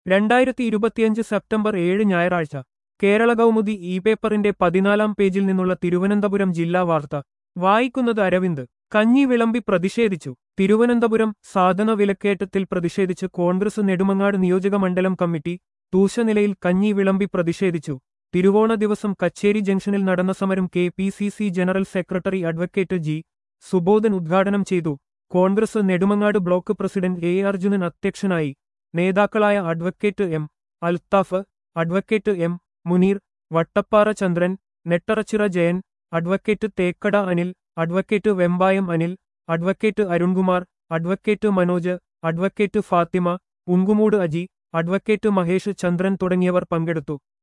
2025 September 7 ഞായറാഴ്ച Kerala Kaumudi E പേപ്പറിന്റെ 14 പേജിൽ നിന്നുള്ള തിരുവനന്തപുരം ജില്ലാ വാർത്ത വായിക്കുന്നത് അരവിന്ദ്. കഞ്ഞി വിളമ്പി പ്രതിഷേധിച്ചു. തിരുവനന്തപുരം സാധന വിലക്കയറ്റത്തിൽ പ്രതിഷേധിച്ച് കോൺഗ്രസ് നെടുമങ്ങാട് നിയോജക മണ്ഡലം കമ്മിറ്റി തൂശനിലയിൽ കഞ്ഞി വിളമ്പി പ്രതിഷേധിച്ചു. തിരുവോണ ദിവസം കച്ചേരി ജംഗ്ഷനിൽ നടന്ന സമരം KPCC general secretary advocate G. Subodhan ഉദ്ഘാടനം ചെയ്തു. Congress Nedumangad block president A. Arjunan അധ്യക്ഷനായി. നേതാക്കളായ advocate M. Althaf, advocate M. Muneer, Vattappara Chandran, Nettarachira Jayan, advocate Thekkada Anil, advocate Vembayam Anil, advocate Arunkumar, advocate Manoj, advocate Fathima, Unkumoodu Aji, advocate Mahesh Chandran തുടങ്ങിയവർ പങ്കെടുത്തു.